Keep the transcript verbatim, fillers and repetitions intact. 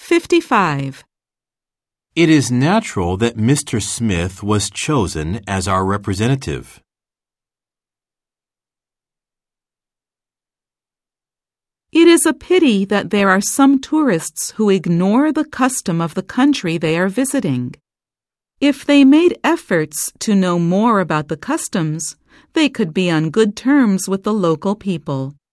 fifty-five. It is natural that Mister Smith was chosen as our representative. It is a pity that there are some tourists who ignore the custom of the country they are visiting. If they made efforts to know more about the customs, they could be on good terms with the local people.